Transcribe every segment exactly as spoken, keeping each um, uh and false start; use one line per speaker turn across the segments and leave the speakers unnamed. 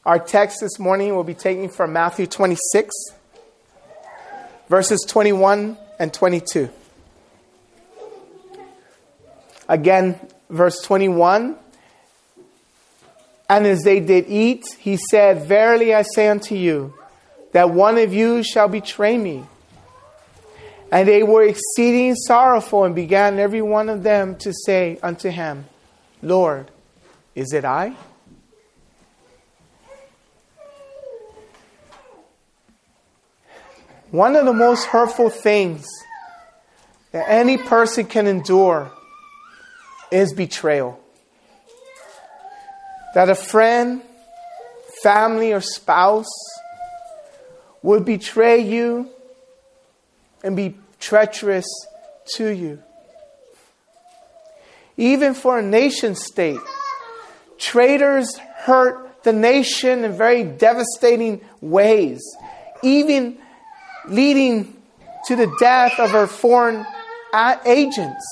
Our text this morning will be taken from Matthew twenty-six, verses twenty-one and twenty-two. Again, verse twenty-one. And as they did eat, he said, "Verily I say unto you, that one of you shall betray me." And they were exceeding sorrowful, and began every one of them to say unto him, "Lord, is it I?" One of the most hurtful things that any person can endure is betrayal. That a friend, family, or spouse would betray you and be treacherous to you. Even for a nation state, traitors hurt the nation in very devastating ways, even leading to the death of our foreign agents.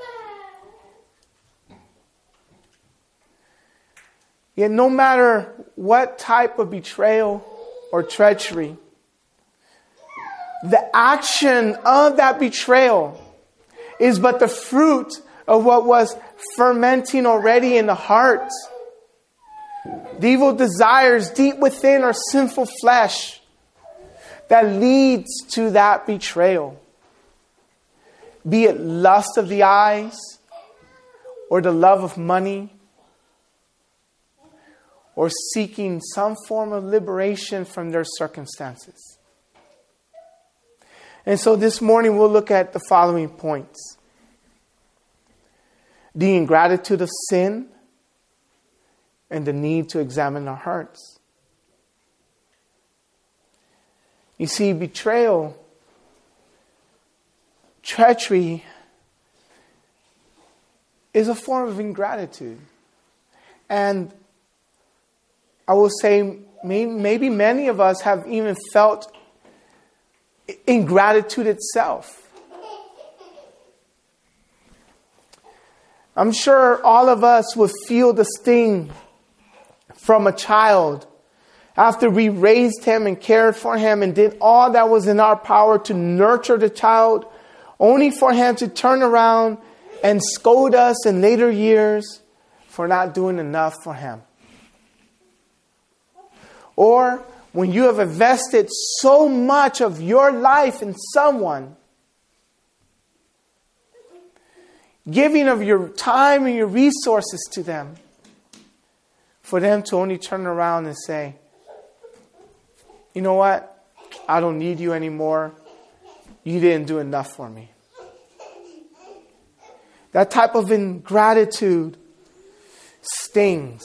Yet no matter what type of betrayal or treachery, the action of that betrayal is but the fruit of what was fermenting already in the heart. The evil desires deep within our sinful flesh that leads to that betrayal. Be it lust of the eyes, or the love of money, or seeking some form of liberation from their circumstances. And so this morning we'll look at the following points. The ingratitude of sin and the need to examine our hearts. You see, betrayal, treachery is a form of ingratitude. And I will say maybe many of us have even felt ingratitude itself. I'm sure all of us would feel the sting from a child after we raised him and cared for him and did all that was in our power to nurture the child, only for him to turn around and scold us in later years for not doing enough for him. Or when you have invested so much of your life in someone, giving of your time and your resources to them, for them to only turn around and say, "You know what? I don't need you anymore. You didn't do enough for me." That type of ingratitude stings.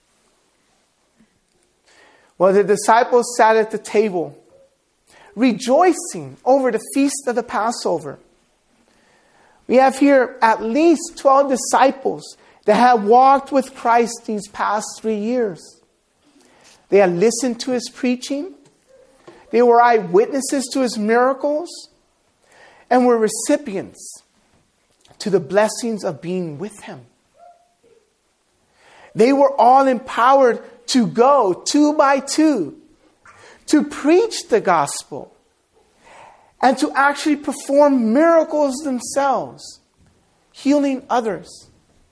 Well, the disciples sat at the table, rejoicing over the feast of the Passover. We have here at least twelve disciples that have walked with Christ these past three years. They had listened to his preaching. They were eyewitnesses to his miracles and were recipients to the blessings of being with him. They were all empowered to go two by two to preach the gospel and to actually perform miracles themselves, healing others.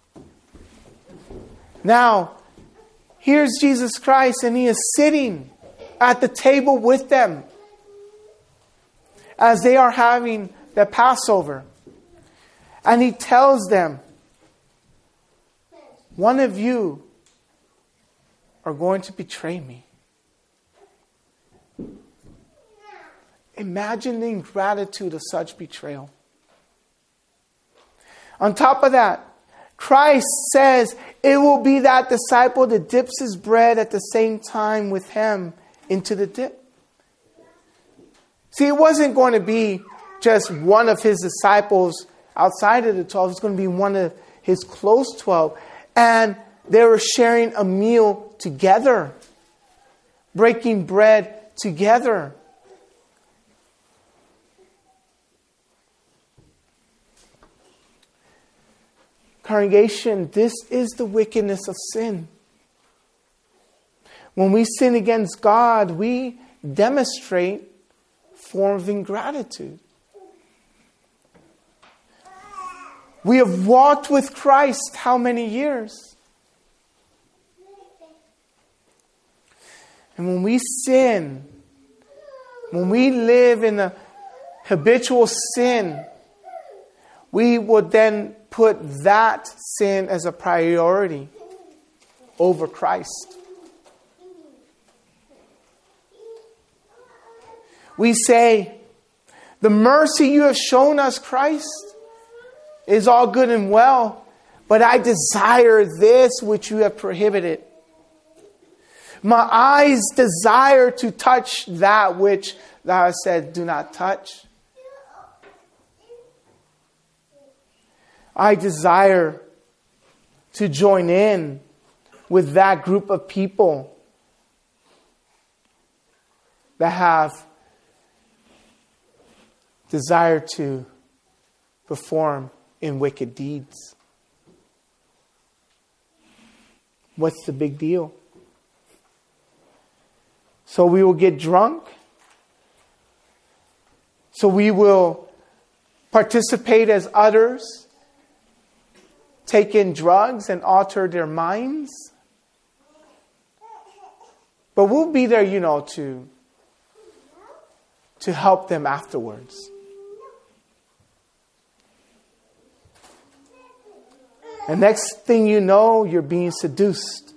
Now, here's Jesus Christ, and he is sitting at the table with them as they are having the Passover. And he tells them, "One of you are going to betray me." Imagine the ingratitude of such betrayal. On top of that, Christ says it will be that disciple that dips his bread at the same time with him into the dip. See, it wasn't going to be just one of his disciples outside of the twelve. It's going to be one of his close twelve. And they were sharing a meal together, breaking bread together. Congregation, this is the wickedness of sin. When we sin against God, we demonstrate form of ingratitude. We have walked with Christ how many years? And when we sin, when we live in a habitual sin, we would then put that sin as a priority over Christ. We say, the mercy you have shown us, Christ, is all good and well, but I desire this which you have prohibited. My eyes desire to touch that which thou hast said, do not touch. I desire to join in with that group of people that have desire to perform in wicked deeds. What's the big deal? So we will get drunk. So we will participate as others, take in drugs and alter their minds. But we'll be there, you know, to, to help them afterwards. And next thing you know, you're being seduced.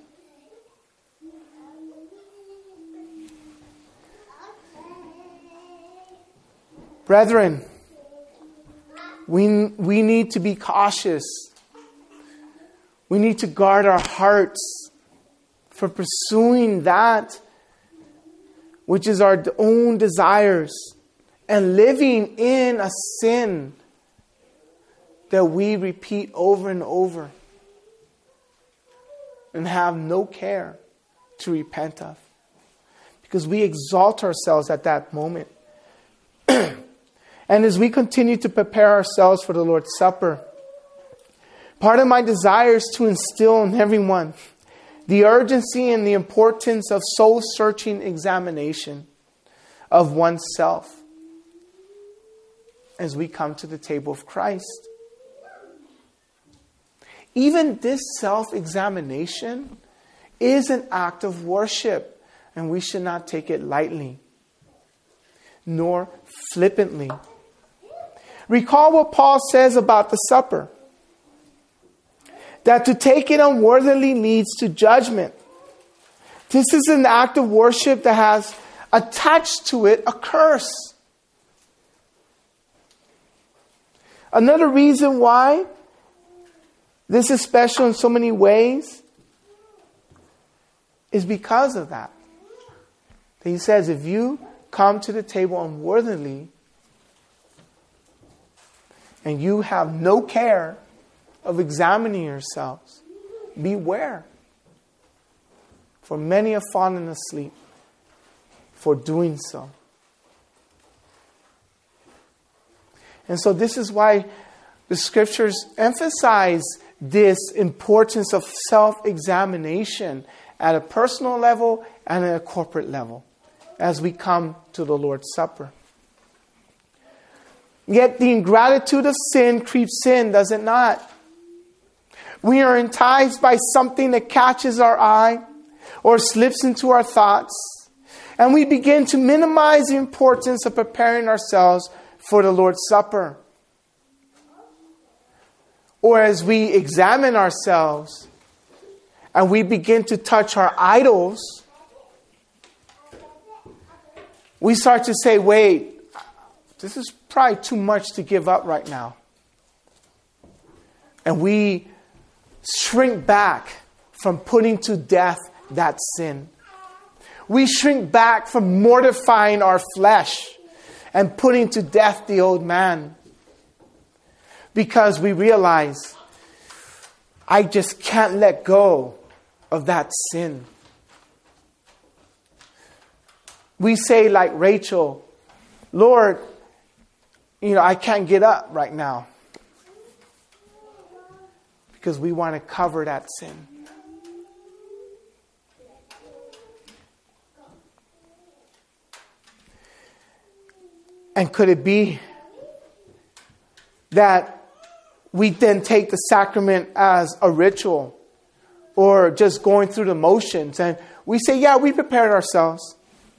Brethren, we, we need to be cautious. We need to guard our hearts for pursuing that which is our own desires and living in a sin that we repeat over and over and have no care to repent of, because we exalt ourselves at that moment. And as we continue to prepare ourselves for the Lord's Supper, part of my desire is to instill in everyone the urgency and the importance of soul-searching examination of oneself as we come to the table of Christ. Even this self-examination is an act of worship, and we should not take it lightly, nor flippantly. Recall what Paul says about the supper. That to take it unworthily leads to judgment. This is an act of worship that has attached to it a curse. Another reason why this is special in so many ways is because of that. He says, if you come to the table unworthily and you have no care of examining yourselves, beware. For many have fallen asleep for doing so. And so this is why the scriptures emphasize this importance of self-examination at a personal level and at a corporate level as we come to the Lord's Supper. Yet the ingratitude of sin creeps in, does it not? We are enticed by something that catches our eye or slips into our thoughts, and we begin to minimize the importance of preparing ourselves for the Lord's Supper. Or as we examine ourselves and we begin to touch our idols, we start to say, wait, this is probably too much to give up right now. And we shrink back from putting to death that sin. We shrink back from mortifying our flesh and putting to death the old man. Because we realize, I just can't let go of that sin. We say like Rachel, Lord, you know, I can't get up right now. Because we want to cover that sin. And could it be that we then take the sacrament as a ritual or just going through the motions, and we say, yeah, we prepared ourselves.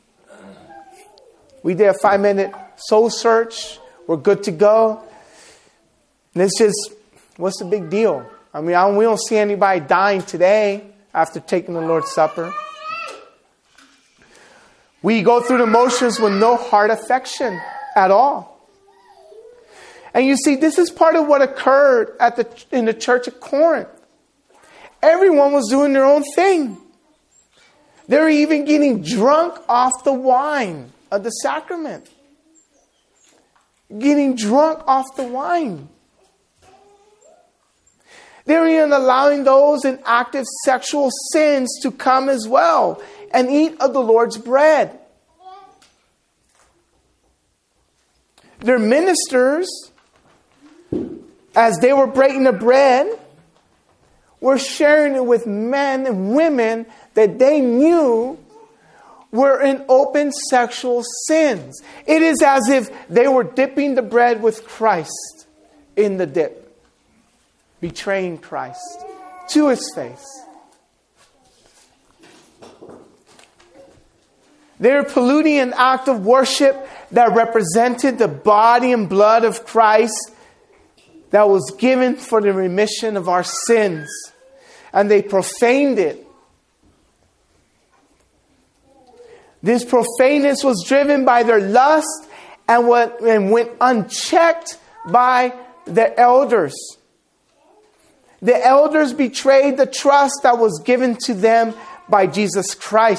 We did a five-minute soul search. We're good to go. And it's just, what's the big deal? I mean, I don't, we don't see anybody dying today after taking the Lord's Supper. We go through the motions with no heart affection at all. And you see, this is part of what occurred at the in the church of Corinth. Everyone was doing their own thing. They were even getting drunk off the wine of the sacrament. Getting drunk off the wine. They were even allowing those in active sexual sins to come as well and eat of the Lord's bread. Their ministers, as they were breaking the bread, were sharing it with men and women that they knew were in open sexual sins. It is as if they were dipping the bread with Christ in the dip, betraying Christ to his face. They were polluting an act of worship that represented the body and blood of Christ that was given for the remission of our sins. And they profaned it. This profaneness was driven by their lust and went, and went unchecked by the elders. The elders betrayed the trust that was given to them by Jesus Christ.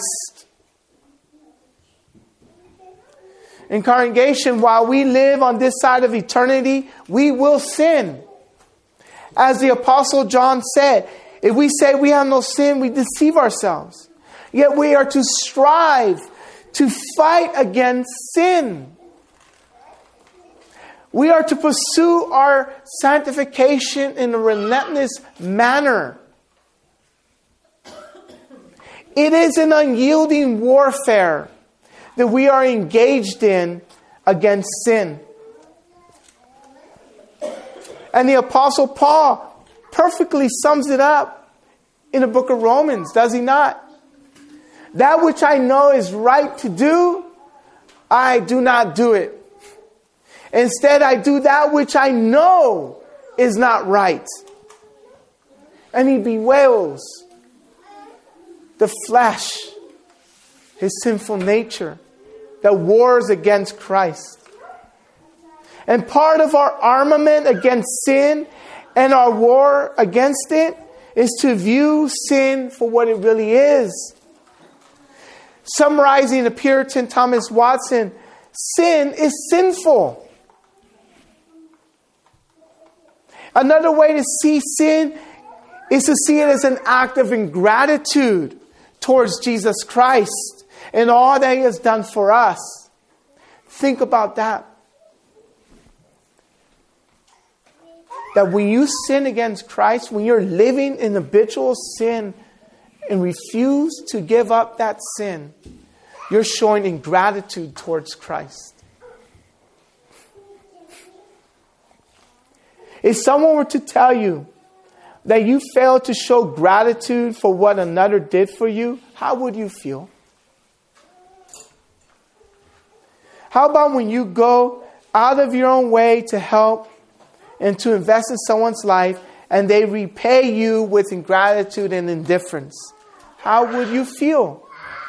In congregation, while we live on this side of eternity, we will sin. As the Apostle John said, if we say we have no sin, we deceive ourselves. Yet we are to strive to fight against sin. We are to pursue our sanctification in a relentless manner. It is an unyielding warfare that we are engaged in against sin. And the Apostle Paul perfectly sums it up in the book of Romans, does he not? That which I know is right to do, I do not do it. Instead, I do that which I know is not right. And he bewails the flesh, his sinful nature that wars against Christ. And part of our armament against sin and our war against it is to view sin for what it really is. Summarizing the Puritan Thomas Watson, sin is sinful. Another way to see sin is to see it as an act of ingratitude towards Jesus Christ and all that he has done for us. Think about that. That when you sin against Christ, when you're living in habitual sin and refuse to give up that sin, you're showing ingratitude towards Christ. If someone were to tell you that you failed to show gratitude for what another did for you, how would you feel? How about when you go out of your own way to help and to invest in someone's life and they repay you with ingratitude and indifference? How would you feel?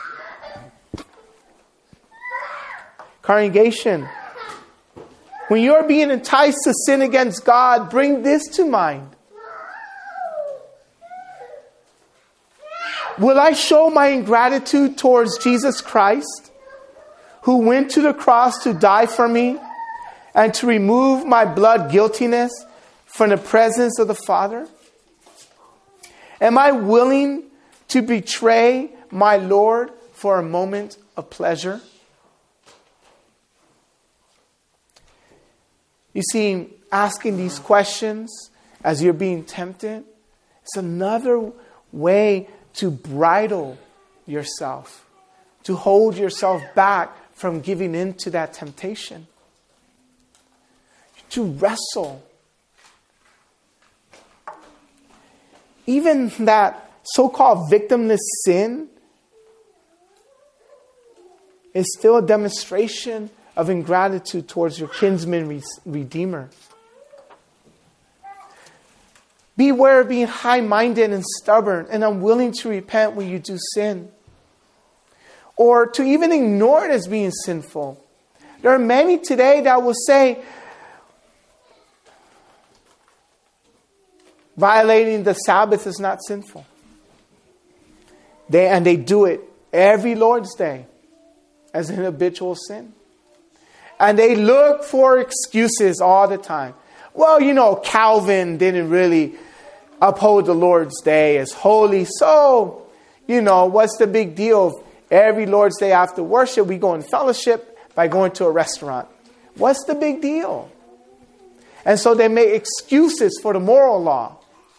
Congregation, when you're being enticed to sin against God, bring this to mind. Will I show my ingratitude towards Jesus Christ, who went to the cross to die for me and to remove my blood guiltiness from the presence of the Father? Am I willing to betray my Lord for a moment of pleasure? You see, asking these questions as you're being tempted, it's another way to bridle yourself, to hold yourself back from giving in to that temptation. to wrestle. Even that so-called victimless sin is still a demonstration of ingratitude towards your kinsman re- redeemer. Beware of being high-minded and stubborn and unwilling to repent when you do sin, or to even ignore it as being sinful. There are many today that will say, violating the Sabbath is not sinful. They, and they do it every Lord's Day as an habitual sin. And they look for excuses all the time. Well, you know, Calvin didn't really uphold the Lord's Day as holy. So, you know, what's the big deal? Every Lord's Day after worship, we go in fellowship by going to a restaurant. What's the big deal? And so they make excuses for the moral law.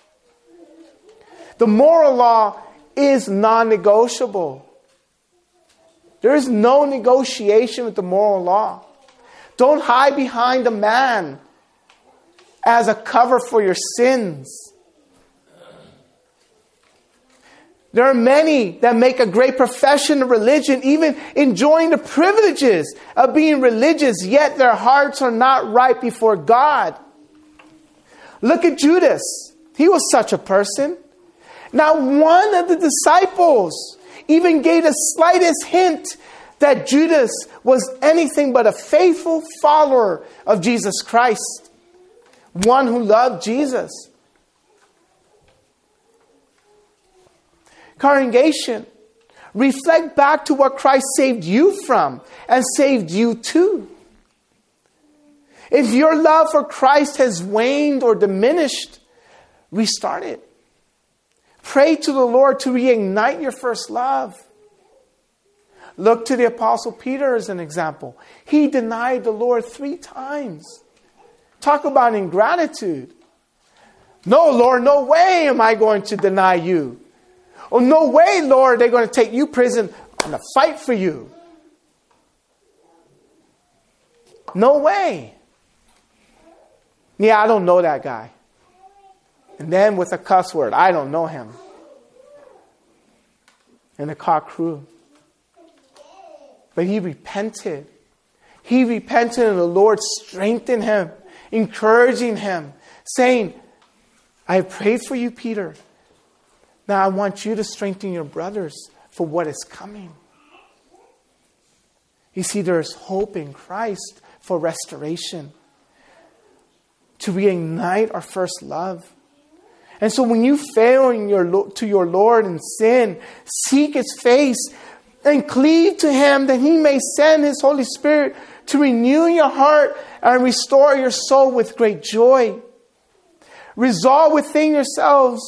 The moral law is non-negotiable. There is no negotiation with the moral law. Don't hide behind a man as a cover for your sins. There are many that make a great profession of religion, even enjoying the privileges of being religious, yet their hearts are not right before God. Look at Judas. He was such a person. Not one of the disciples even gave the slightest hint that Judas was anything but a faithful follower of Jesus Christ. One who loved Jesus. Congregation, reflect back to what Christ saved you from and saved you to. If your love for Christ has waned or diminished, restart it. Pray to the Lord to reignite your first love. Look to the Apostle Peter as an example. He denied the Lord three times. Talk about ingratitude. No, Lord, no way am I going to deny you. Oh, no way, Lord, they're going to take you to prison. I'm going to fight for you. No way. Yeah, I don't know that guy. And then with a cuss word, I don't know him. And the car crew. But he repented. He repented and the Lord strengthened him, encouraging him, saying, I have prayed for you, Peter. Now I want you to strengthen your brothers for what is coming. You see, there is hope in Christ for restoration, to reignite our first love. And so when you fail in your, to your Lord in sin, seek His face and cleave to Him that He may send His Holy Spirit to renew your heart and restore your soul with great joy. Resolve within yourselves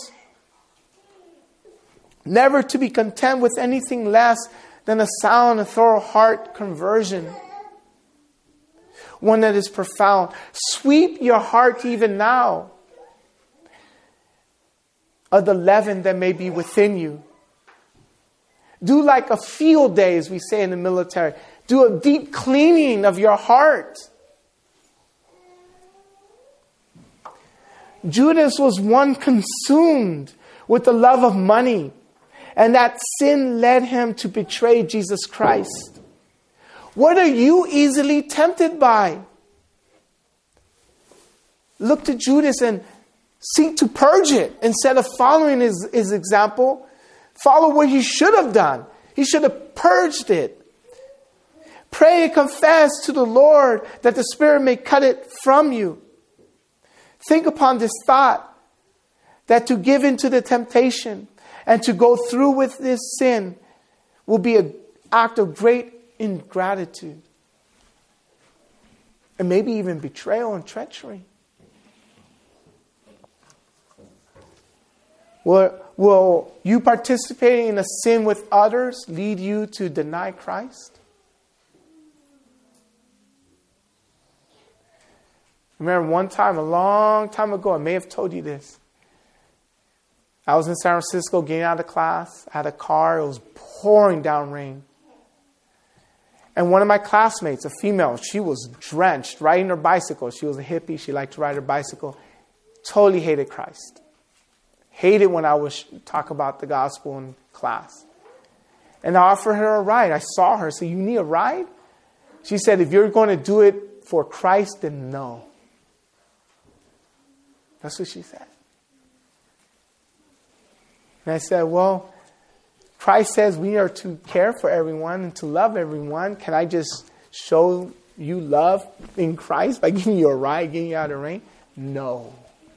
never to be content with anything less than a sound and thorough heart conversion. One that is profound. Sweep your heart even now of the leaven that may be within you. Do like a field day, as we say in the military. Do a deep cleaning of your heart. Judas was one consumed with the love of money, and that sin led him to betray Jesus Christ. What are you easily tempted by? Look to Judas and seek to purge it instead of following his, his example. Follow what he should have done. He should have purged it. Pray and confess to the Lord that the Spirit may cut it from you. Think upon this thought, that to give in to the temptation and to go through with this sin will be an act of great ingratitude. And maybe even betrayal and treachery. Will, will you participating in a sin with others lead you to deny Christ? I remember one time, a long time ago, I may have told you this. I was in San Francisco getting out of class. I had a car. It was pouring down rain. And one of my classmates, a female, she was drenched riding her bicycle. She was a hippie. She liked to ride her bicycle. Totally hated Christ. Hated when I would talk about the gospel in class. And I offered her a ride. I saw her. So, you need a ride? She said, if you're going to do it for Christ, then no. That's what she said. And I said, well, Christ says we are to care for everyone and to love everyone. Can I just show you love in Christ by giving you a ride, getting you out of the rain? No.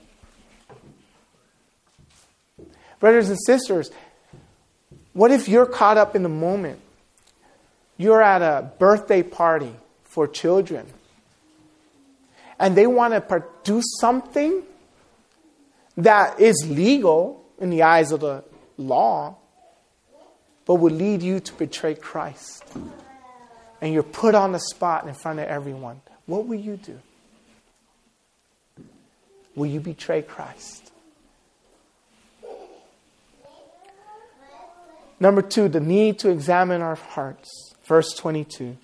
Brothers and sisters, what if you're caught up in the moment? You're at a birthday party for children, and they want to do something that is legal in the eyes of the law, but would lead you to betray Christ. And you're put on the spot in front of everyone. What will you do? Will you betray Christ? Number two, the need to examine our hearts. Verse twenty-two.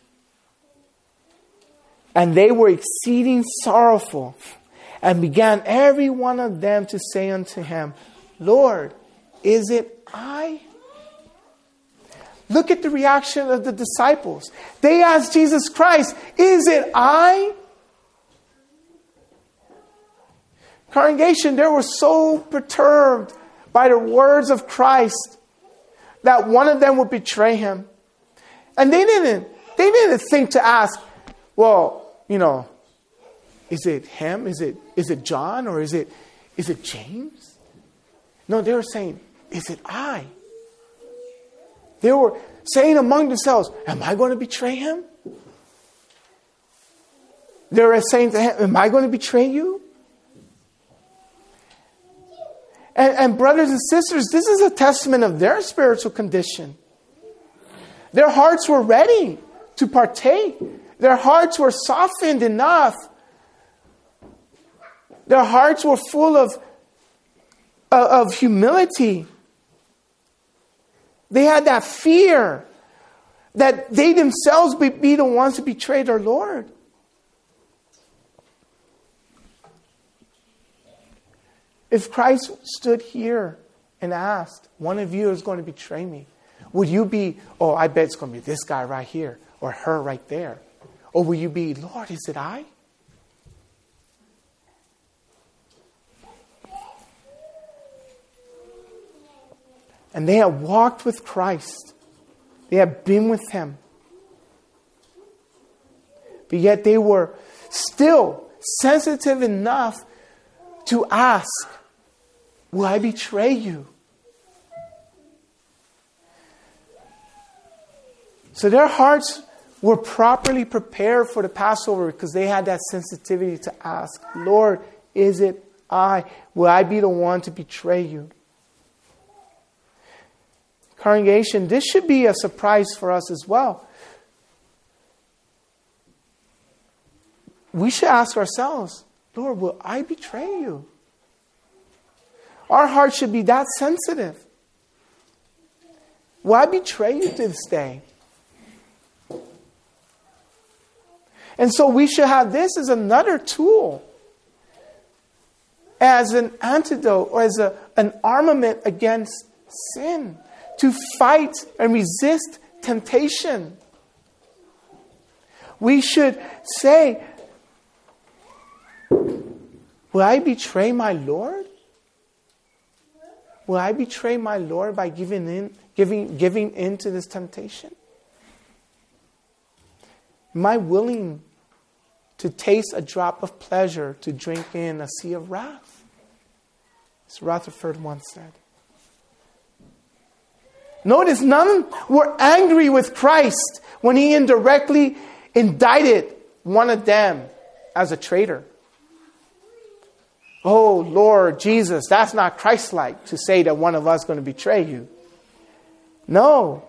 And they were exceeding sorrowful, and began every one of them to say unto him, Lord, is it I? Look at the reaction of the disciples. They asked Jesus Christ, is it I? Congregation, they were so perturbed by the words of Christ that one of them would betray him. And they didn't, they didn't think to ask, well, you know, is it him? Is it, is it John? Or is it, is it James? No, they were saying, is it I? They were saying among themselves, am I going to betray him? They were saying to him, am I going to betray you? And, and brothers and sisters, this is a testament of their spiritual condition. Their hearts were ready to partake. Their hearts were softened enough. Their hearts were full of, of, of humility. They had that fear that they themselves be, be the ones who betrayed our Lord. If Christ stood here and asked, one of you is going to betray me, would you be, oh, I bet it's going to be this guy right here or her right there? Or will you be, Lord, is it I? And they had walked with Christ. They had been with him. But yet they were still sensitive enough to ask, will I betray you? So their hearts were properly prepared for the Passover because they had that sensitivity to ask, Lord, is it I? Will I be the one to betray you? Congregation, this should be a surprise for us as well. We should ask ourselves, Lord, will I betray you? Our heart should be that sensitive. Will I betray you this day? And so we should have this as another tool, as an antidote or as a, an armament against sin, to fight and resist temptation. We should say, will I betray my Lord? Will I betray my Lord by giving in, giving, giving in to this temptation? Am I willing to taste a drop of pleasure to drink in a sea of wrath? As Rutherford once said. Notice none were angry with Christ when he indirectly indicted one of them as a traitor. Oh, Lord Jesus, that's not Christ-like to say that one of us is going to betray you. No.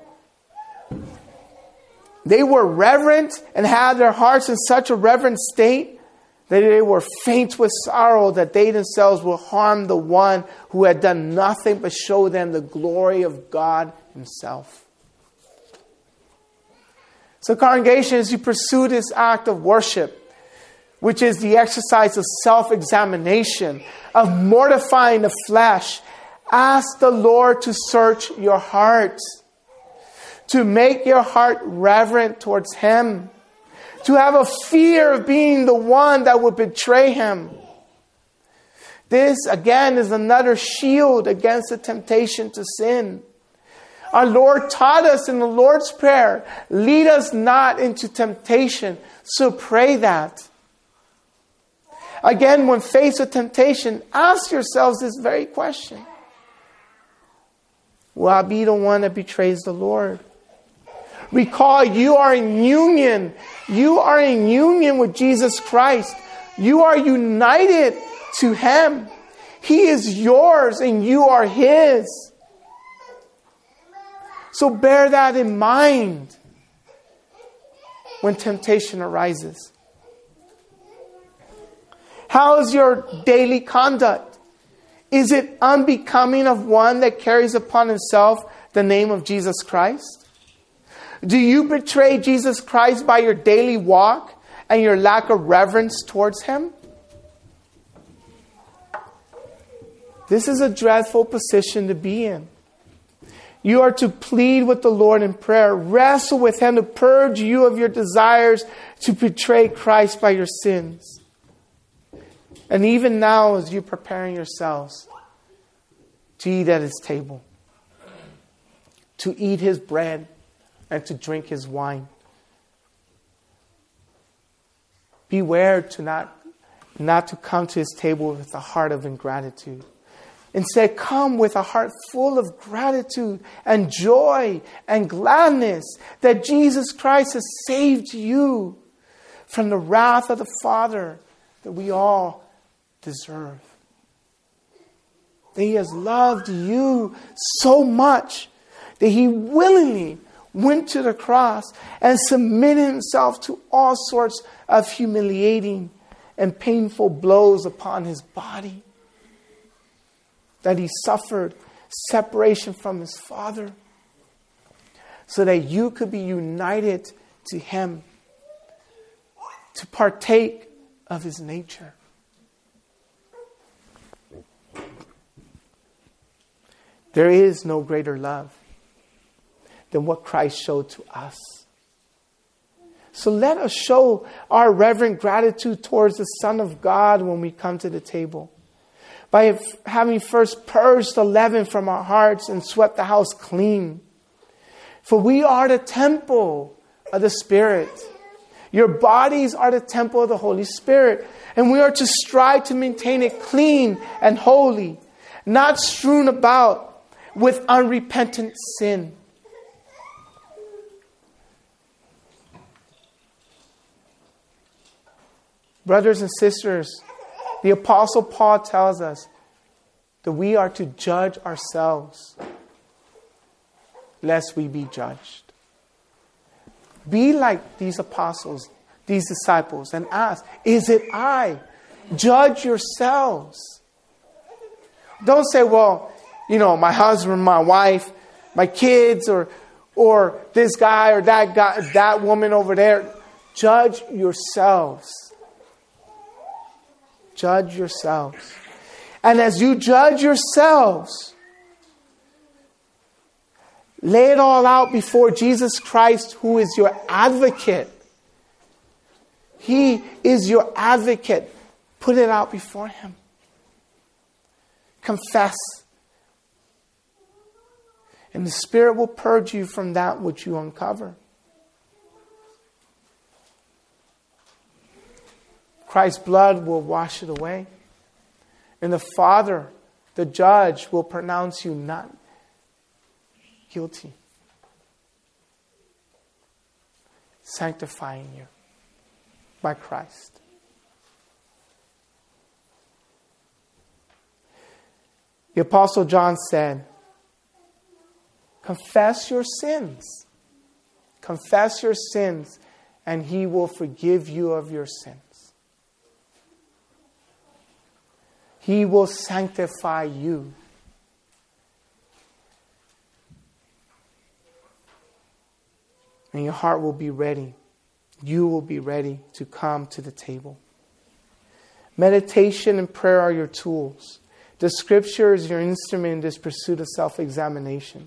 They were reverent and had their hearts in such a reverent state that they were faint with sorrow that they themselves will harm the one who had done nothing but show them the glory of God himself. So congregation, as you pursue this act of worship, which is the exercise of self-examination, of mortifying the flesh, ask the Lord to search your hearts, to make your heart reverent towards Him, to have a fear of being the one that would betray Him. This, again, is another shield against the temptation to sin. Our Lord taught us in the Lord's Prayer, lead us not into temptation. So pray that. Again, when faced with temptation, ask yourselves this very question. Will I be the one that betrays the Lord? Recall, you are in union. You are in union with Jesus Christ. You are united to Him. He is yours and you are His. So bear that in mind when temptation arises. How is your daily conduct? Is it unbecoming of one that carries upon himself the name of Jesus Christ? Do you betray Jesus Christ by your daily walk and your lack of reverence towards Him? This is a dreadful position to be in. You are to plead with the Lord in prayer. Wrestle with Him to purge you of your desires to betray Christ by your sins. And even now, as you're preparing yourselves to eat at His table, to eat His bread, and to drink His wine, beware to not, not to come to His table with a heart of ingratitude. Instead, come with a heart full of gratitude and joy and gladness that Jesus Christ has saved you from the wrath of the Father that we all deserve. That He has loved you so much that He willingly went to the cross and submitted Himself to all sorts of humiliating and painful blows upon His body. That He suffered separation from His Father so that you could be united to Him, to partake of His nature. There is no greater love than what Christ showed to us. So let us show our reverent gratitude towards the Son of God when we come to the table, by having first purged the leaven from our hearts and swept the house clean. For we are the temple of the Spirit. Your bodies are the temple of the Holy Spirit. And we are to strive to maintain it clean and holy, not strewn about with unrepentant sin. Brothers and sisters, the Apostle Paul tells us that we are to judge ourselves, lest we be judged. Be like these apostles, these disciples, and ask, is it I? Judge yourselves. Don't say, well, you know, my husband, my wife, my kids, or or this guy or that guy, that woman over there. Judge yourselves. Judge yourselves. And as you judge yourselves, lay it all out before Jesus Christ, who is your advocate. He is your advocate. Put it out before Him. Confess. And the Spirit will purge you from that which you uncover. Christ's blood will wash it away. And the Father, the judge, will pronounce you not guilty, sanctifying you by Christ. The Apostle John said, confess your sins. Confess your sins, and He will forgive you of your sins. He will sanctify you. And your heart will be ready. You will be ready to come to the table. Meditation and prayer are your tools. The Scripture is your instrument in this pursuit of self-examination.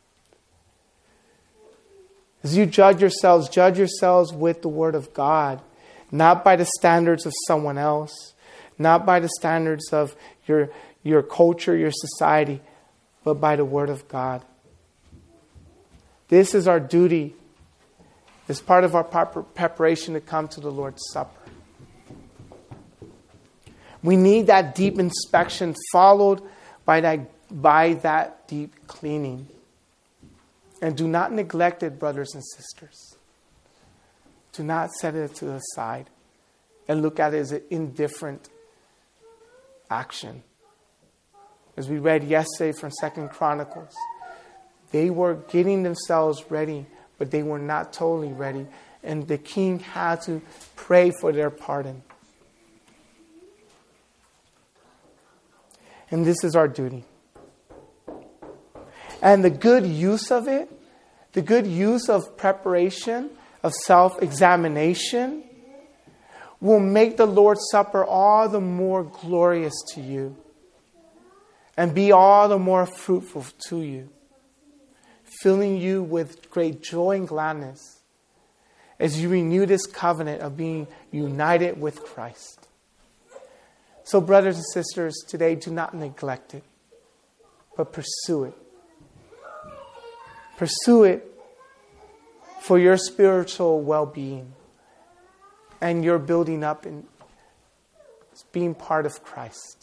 As you judge yourselves, judge yourselves with the Word of God, not by the standards of someone else, not by the standards of your, your culture, your society, but by the Word of God. This is our duty. It's part of our preparation to come to the Lord's Supper. We need that deep inspection followed by that, by that deep cleaning. And do not neglect it, brothers and sisters. Do not set it to the side and look at it as an indifferent action. As we read yesterday from Second Chronicles, they were getting themselves ready, but they were not totally ready. And the king had to pray for their pardon. And this is our duty. And the good use of it, the good use of preparation, of self-examination, will make the Lord's Supper all the more glorious to you and be all the more fruitful to you, filling you with great joy and gladness as you renew this covenant of being united with Christ. So, brothers and sisters, today do not neglect it, but pursue it. Pursue it for your spiritual well-being and your building up in being part of Christ.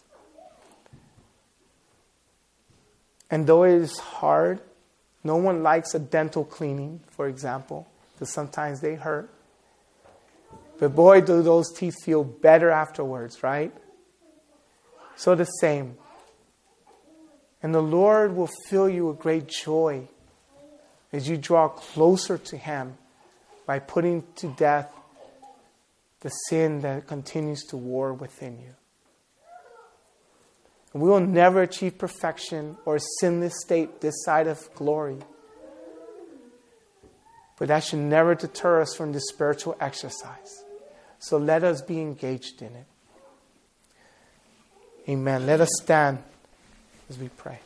And though it is hard, no one likes a dental cleaning, for example, because sometimes they hurt. But boy, do those teeth feel better afterwards, right? So the same. And the Lord will fill you with great joy as you draw closer to Him by putting to death the sin that continues to war within you. And we will never achieve perfection or a sinless state this side of glory. But that should never deter us from this spiritual exercise. So let us be engaged in it. Amen. Let us stand as we pray.